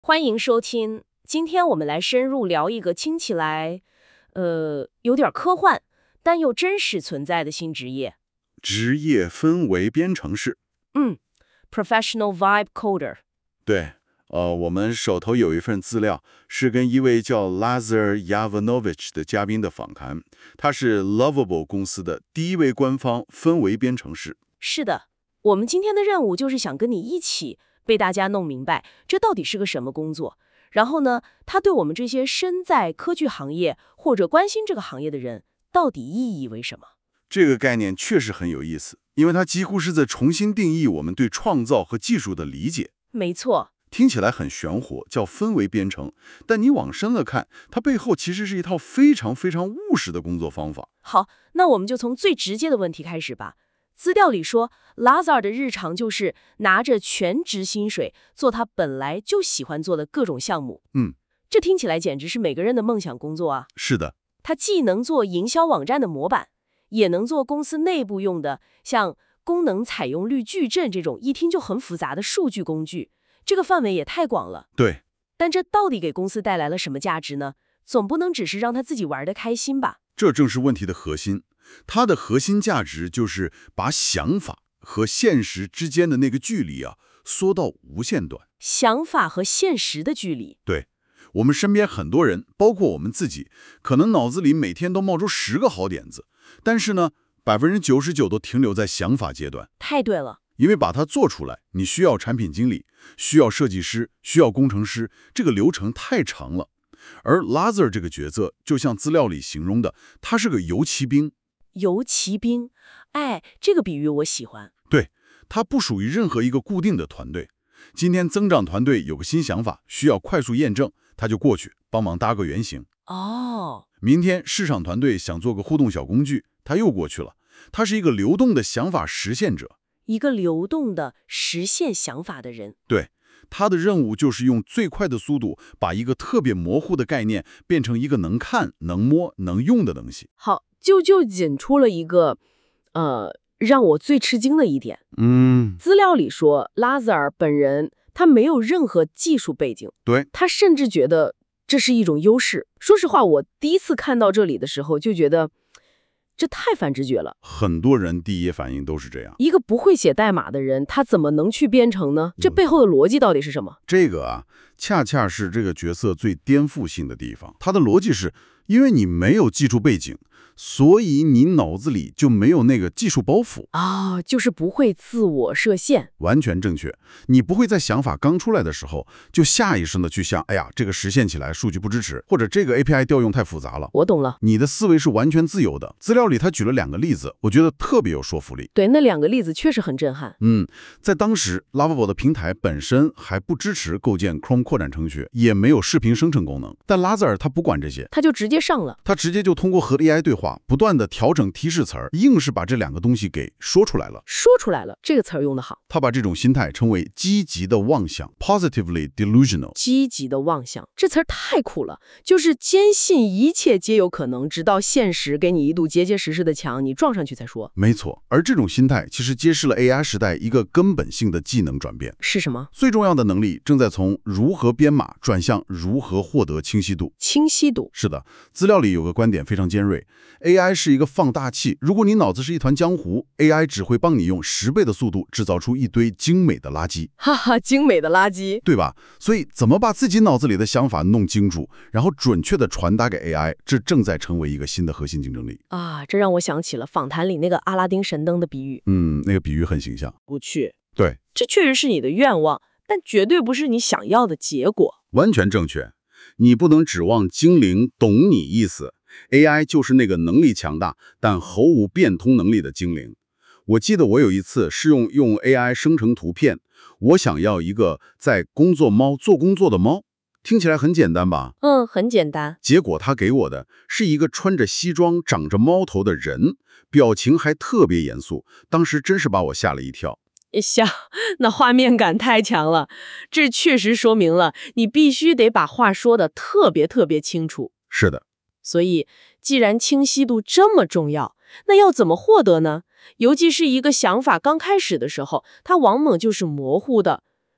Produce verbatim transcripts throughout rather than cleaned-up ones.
欢迎收听。今天我们来深入聊一个听起来，呃，有点科幻，但又真实存在的新职业。 职业氛围编程师。 嗯 ，Professional Vibe Coder。 对，呃，我们手头有一份资料，是跟一位叫 Lazar Yovanovich 的嘉宾的访谈。他是 Lovable 公司的第一位官方氛围编程师。 是的，我们今天的任务就是想跟你一起被大家弄明白，这到底是个什么工作。然后呢，它对我们这些身在科技行业或者关心这个行业的人，到底意义为什么？ 这个概念确实很有意思，因为它几乎是在重新定义我们对创造和技术的理解。 没错， 听起来很玄乎，叫氛围编程，但你往深了看，它背后其实是一套非常非常务实的工作方法。 好，那我们就从最直接的问题开始吧。资料里说 Lazar 的日常就是拿着全职薪水做他本来就喜欢做的各种项目。 嗯， 这听起来简直是每个人的梦想工作啊。 是的， 他既能做营销网站的模板，也能做公司内部用的像功能采用率矩阵这种一听就很复杂的数据工具，这个范围也太广了。 对。 但这到底给公司带来了什么价值呢？总不能只是让他自己玩得开心吧？ 这正是问题的核心。它的核心价值就是把想法和现实之间的那个距离啊缩到无限短。 想法和现实的距离。 对，我们身边很多人，包括我们自己，可能脑子里每天都冒出十个好点子，但是呢，百分之九十九都停留在想法阶段。 太对了。 因为把它做出来，你需要产品经理，需要设计师，需要工程师，这个流程太长了。而 Lazar 这个角色，就像资料里形容的，他是个游骑兵。 游骑兵，哎，这个比喻我喜欢。 对，他不属于任何一个固定的团队。今天增长团队有个新想法，需要快速验证，他就过去帮忙搭个原型。 哦， 明天市场团队想做个互动小工具，他又过去了。他是一个流动的想法实现者， 一个流动的实现想法的人。 对，他的任务就是用最快的速度，把一个特别模糊的概念变成一个能看、能摸、能用的东西。 好，就就引出了一个，呃，让我最吃惊的一点。 嗯， 资料里说，拉扎尔本人他没有任何技术背景， 对， 他甚至觉得这是一种优势。说实话，我第一次看到这里的时候就觉得，这太反直觉了。 很多人第一反应都是这样。 一个不会写代码的人，他怎么能去编程呢？这背后的逻辑到底是什么？ 这个啊，恰恰是这个角色最颠覆性的地方。他的逻辑是，因为你没有技术背景，所以你脑子里就没有那个技术包袱啊、哦，就是不会自我设限。 完全正确，你不会在想法刚出来的时候就下意识的去想，哎呀，这个实现起来数据不支持，或者这个 A P I 调用太复杂了。 我懂了， 你的思维是完全自由的。资料里他举了两个例子，我觉得特别有说服力。 对，那两个例子确实很震撼。 嗯，在当时 Lovable 的平台本身还不支持构建 Chrome 扩展程序，也没有视频生成功能，但 Lazar 他不管这些， 他就直接上了， 他直接就通过和 A I 对话，不断的调整提示词儿，硬是把这两个东西给说出来了。 说出来了，这个词儿用得好。 他把这种心态称为积极的妄想 ，positively delusional。 积极的妄想，这词儿太酷了，就是坚信一切皆有可能，直到现实给你一堵结结实实的墙，你撞上去才说。 没错，而这种心态其实揭示了 A I 时代一个根本性的技能转变。 是什么？ 最重要的能力正在从如何编码转向如何获得清晰度。 清晰度。 是的，资料里有个观点非常尖锐 ，A I 是一个放大器。如果你脑子是一团浆糊 ，A I 只会帮你用十倍的速度制造出一堆精美的垃圾。 哈哈，精美的垃圾， 对吧？所以怎么把自己脑子里的想法弄清楚，然后准确的传达给 A I， 这正在成为一个新的核心竞争力啊！这让我想起了访谈里那个阿拉丁神灯的比喻。 嗯，那个比喻很形象。 不去， 对， 这确实是你的愿望，但绝对不是你想要的结果。 完全正确。你不能指望精灵懂你意思 ，A I 就是那个能力强大但毫无变通能力的精灵。我记得我有一次是用用 A I 生成图片，我想要一个在工作猫做工作的猫，听起来很简单吧？ 嗯，很简单。 结果他给我的是一个穿着西装、长着猫头的人，表情还特别严肃，当时真是把我吓了一跳。 笑，那画面感太强了，这确实说明了你必须得把话说得特别特别清楚。 是的， 所以既然清晰度这么重要，那要怎么获得呢？尤其是一个想法刚开始的时候，它往往就是模糊的。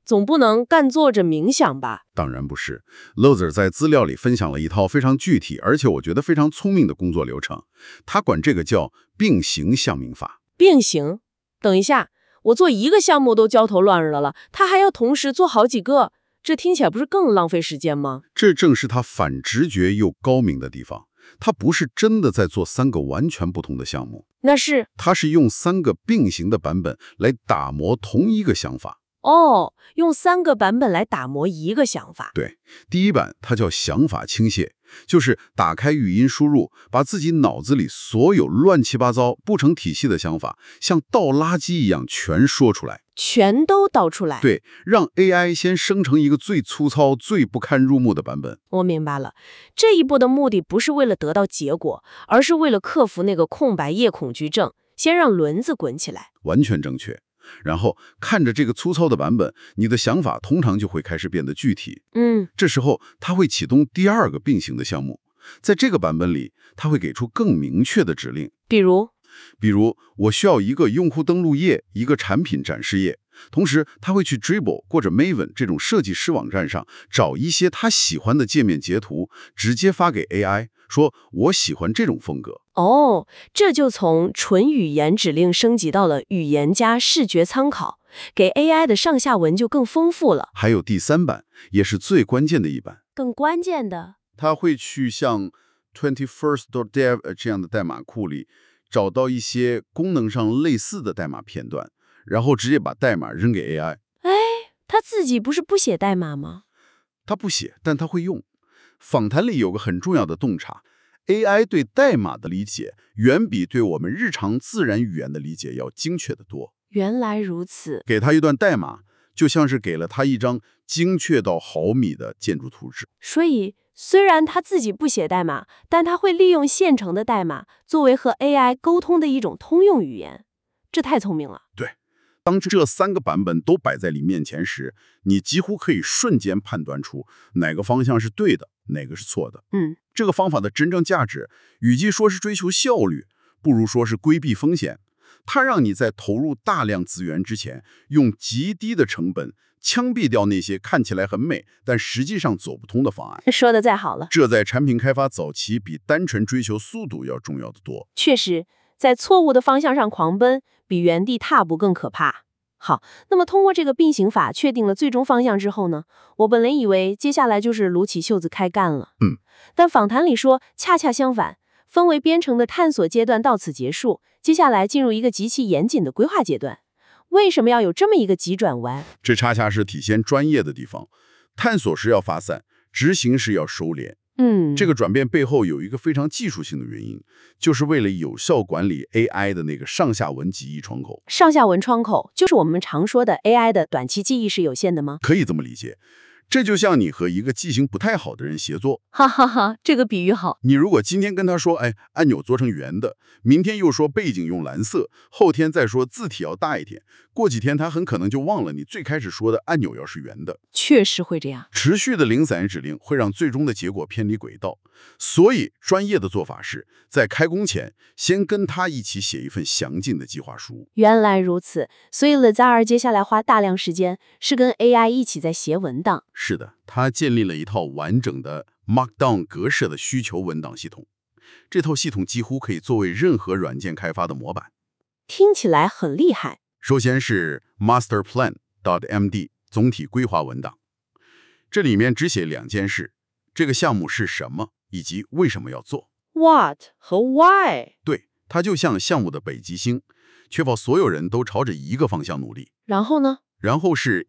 总不能干坐着冥想吧？ 当然不是。Lozer 在资料里分享了一套非常具体，而且我觉得非常聪明的工作流程，他管这个叫并行项目法。 并行？等一下，我做一个项目都焦头烂额了，他还要同时做好几个，这听起来不是更浪费时间吗？ 这正是他反直觉又高明的地方。他不是真的在做三个完全不同的项目， 那是他是用三个并行的版本来打磨同一个想法。 哦，用三个版本来打磨一个想法。 对，第一版它叫想法倾泻，就是打开语音输入，把自己脑子里所有乱七八糟、不成体系的想法，像倒垃圾一样全说出来， 全都导出来。 对，让 A I 先生成一个最粗糙、最不堪入目的版本。 我明白了，这一步的目的不是为了得到结果，而是为了克服那个空白页恐惧症，先让轮子滚起来。 完全正确。然后看着这个粗糙的版本，你的想法通常就会开始变得具体。 嗯， 这时候它会启动第二个并行的项目，在这个版本里，它会给出更明确的指令。 比如， 比如我需要一个用户登录页，一个产品展示页，同时他会去 Dribbble 或者 Maven 这种设计师网站上找一些他喜欢的界面截图，直接发给 A I， 说我喜欢这种风格。 哦，这就从纯语言指令升级到了语言加视觉参考，给 A I 的上下文就更丰富了。 还有第三版，也是最关键的一版， 更关键的， 他会去像 twenty-first.dev 这样的代码库里找到一些功能上类似的代码片段，然后直接把代码扔给 A I。 哎，他自己不是不写代码吗？ 他不写，但他会用。访谈里有个很重要的洞察。A I 对代码的理解远比对我们日常自然语言的理解要精确得多。 原来如此， 给他一段代码，就像是给了他一张精确到毫米的建筑图纸。 所以虽然他自己不写代码，但他会利用现成的代码作为和 A I 沟通的一种通用语言，这太聪明了。 对，当这三个版本都摆在你面前时，你几乎可以瞬间判断出哪个方向是对的，哪个是错的。 嗯， 这个方法的真正价值，与其说是追求效率，不如说是规避风险。它让你在投入大量资源之前，用极低的成本枪毙掉那些看起来很美，但实际上走不通的方案。 说的再好了， 这在产品开发早期比单纯追求速度要重要得多。 确实，在错误的方向上狂奔，比原地踏步更可怕。好，那么通过这个并行法确定了最终方向之后呢，我本来以为接下来就是撸起袖子开干了。 嗯， 但访谈里说恰恰相反，分为编程的探索阶段到此结束，接下来进入一个极其严谨的规划阶段。为什么要有这么一个急转弯？ 这恰恰是体现专业的地方。探索时要发散，执行时要收敛。 嗯， 这个转变背后有一个非常技术性的原因，就是为了有效管理 A I 的那个上下文记忆窗口。 上下文窗口就是我们常说的 A I 的短期记忆是有限的吗？ 可以这么理解。这就像你和一个记性不太好的人协作， 哈哈哈，这个比喻好。 你如果今天跟他说，哎，按钮做成圆的，明天又说背景用蓝色，后天再说字体要大一点，过几天他很可能就忘了你最开始说的按钮要是圆的。 确实会这样， 持续的零散指令会让最终的结果偏离轨道，所以专业的做法是在开工前先跟他一起写一份详尽的计划书。 原来如此，所以 Lazar 接下来花大量时间是跟 A I 一起在写文档。 是的，他建立了一套完整的 Markdown 格式的需求文档系统，这套系统几乎可以作为任何软件开发的模板。 听起来很厉害。 首先是 masterplan.md 总体规划文档，这里面只写两件事：这个项目是什么，以及为什么要做。 What 和 Why。 对，它就像项目的北极星，确保所有人都朝着一个方向努力。 然后呢？ 然后是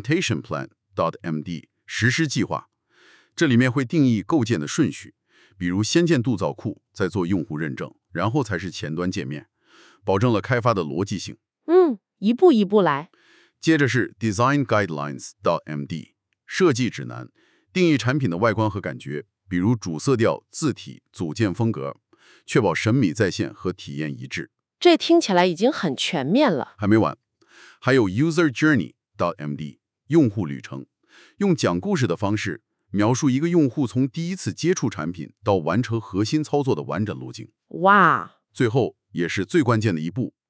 implementationplan.md 实施计划，这里面会定义构建的顺序，比如先建杜造库，再做用户认证，然后才是前端界面，保证了开发的逻辑性。 嗯，一步一步来。 接着是 designguidelines.md 设计指南，定义产品的外观和感觉，比如主色调、字体、组件风格，确保审美在线和体验一致。 这听起来已经很全面了。 还没完，还有 userjourney.md 用户旅程，用讲故事的方式描述一个用户从第一次接触产品到完成核心操作的完整路径。 哇， 最后也是最关键的一步，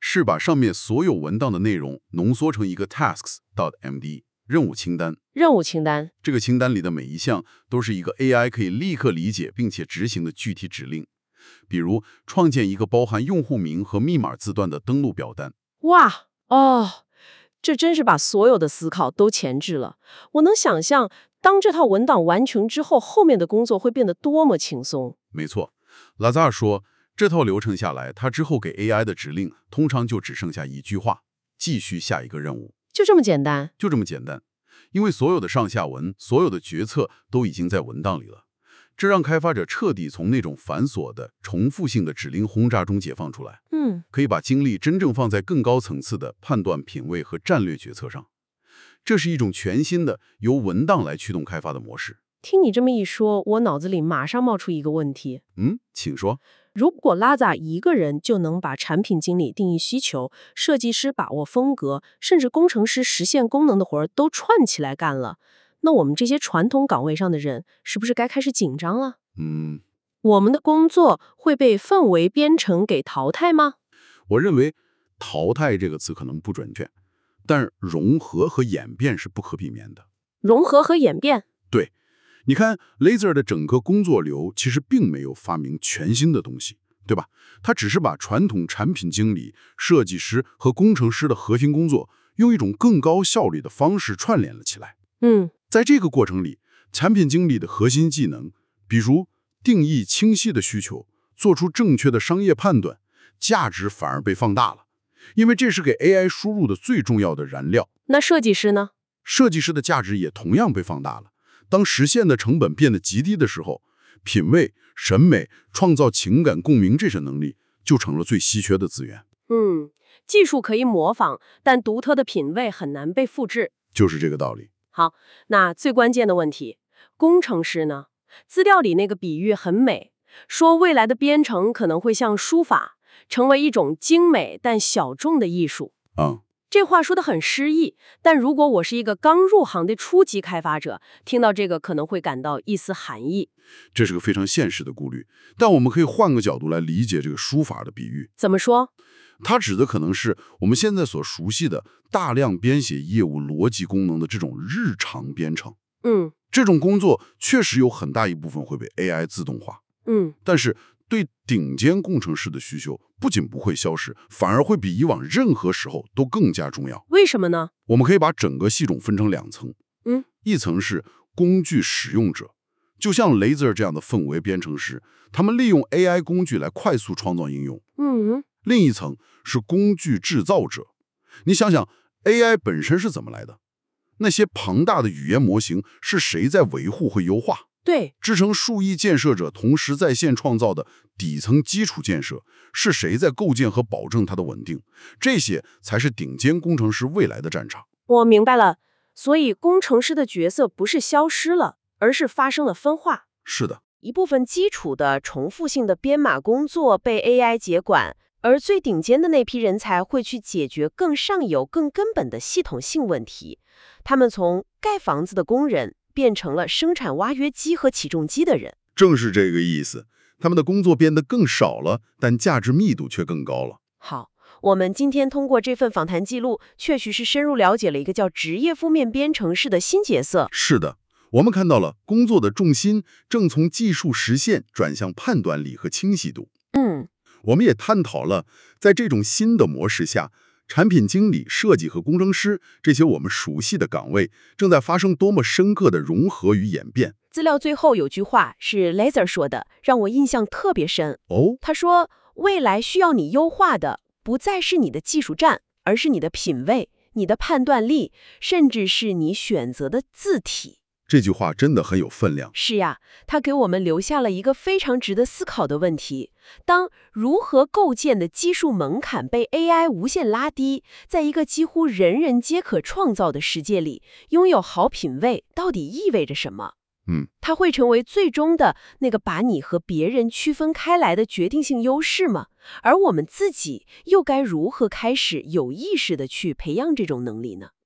是把上面所有文档的内容浓缩成一个 tasks.md 任务清单。 任务清单， 这个清单里的每一项都是一个 A I 可以立刻理解并且执行的具体指令。比如，创建一个包含用户名和密码字段的登录表单。 哇，哦，这真是把所有的思考都前置了。我能想象，当这套文档完成之后，后面的工作会变得多么轻松。 没错，拉扎尔说，这套流程下来，他之后给 A I 的指令通常就只剩下一句话：继续下一个任务。 就这么简单？ 就这么简单。因为所有的上下文，所有的决策都已经在文档里了。这让开发者彻底从那种繁琐的、重复性的指令轰炸中解放出来。 嗯， 可以把精力真正放在更高层次的判断、品味和战略决策上。这是一种全新的由文档来驱动开发的模式。 听你这么一说，我脑子里马上冒出一个问题。 嗯，请说。 如果拉扎一个人就能把产品经理定义需求、设计师把握风格，甚至工程师实现功能的活儿都串起来干了，那我们这些传统岗位上的人是不是该开始紧张了？ 嗯， 我们的工作会被氛围编程给淘汰吗？ 我认为“淘汰”这个词可能不准确，但融合和演变是不可避免的。 融合和演变？ 对，你看 Laser 的整个工作流其实并没有发明全新的东西，对吧？他只是把传统产品经理、设计师和工程师的核心工作用一种更高效率的方式串联了起来。 嗯， 在这个过程里，产品经理的核心技能，比如定义清晰的需求，做出正确的商业判断，价值反而被放大了，因为这是给 A I 输入的最重要的燃料。 那设计师呢？ 设计师的价值也同样被放大了。当实现的成本变得极低的时候，品味、审美、创造情感共鸣这些能力就成了最稀缺的资源。 嗯，技术可以模仿，但独特的品味很难被复制。 就是这个道理。 好，那最关键的问题，工程师呢？资料里那个比喻很美，说未来的编程可能会像书法，成为一种精美但小众的艺术。 嗯， 这话说得很诗意，但如果我是一个刚入行的初级开发者，听到这个可能会感到一丝寒意。 这是个非常现实的顾虑，但我们可以换个角度来理解这个书法的比喻。 怎么说？ 它指的可能是我们现在所熟悉的大量编写业务逻辑功能的这种日常编程。 嗯， 这种工作确实有很大一部分会被 A I 自动化。 嗯， 但是对顶尖工程师的需求不仅不会消失，反而会比以往任何时候都更加重要。 为什么呢？ 我们可以把整个系统分成两层。 嗯， 一层是工具使用者，就像 Laser 这样的氛围编程师，他们利用 A I 工具来快速创造应用。 嗯， 另一层是工具制造者。你想想 A I 本身是怎么来的？那些庞大的语言模型是谁在维护和优化？ 对， 支撑数亿建设者同时在线创造的底层基础建设，是谁在构建和保证它的稳定？这些才是顶尖工程师未来的战场。 我明白了。所以工程师的角色不是消失了，而是发生了分化。 是的， 一部分基础的重复性的编码工作被 A I 接管，而最顶尖的那批人才会去解决更上游、更根本的系统性问题。他们从盖房子的工人变成了生产挖掘机和起重机的人。 正是这个意思。他们的工作变得更少了，但价值密度却更高了。 好，我们今天通过这份访谈记录，确实是深入了解了一个叫职业负面编程师的新角色。 是的，我们看到了工作的重心正从技术实现转向判断力和清晰度。 嗯， 我们也探讨了在这种新的模式下，产品经理、设计和工程师这些我们熟悉的岗位正在发生多么深刻的融合与演变。 资料最后有句话是 Laser 说的，让我印象特别深。 哦， 他说，未来需要你优化的不再是你的技术栈，而是你的品味、你的判断力，甚至是你选择的字体。 这句话真的很有分量。 是呀，它给我们留下了一个非常值得思考的问题：当如何构建的技术门槛被 A I 无限拉低，在一个几乎人人皆可创造的世界里，拥有好品味到底意味着什么？ 嗯， 它会成为最终的那个把你和别人区分开来的决定性优势吗？而我们自己又该如何开始有意识地去培养这种能力呢？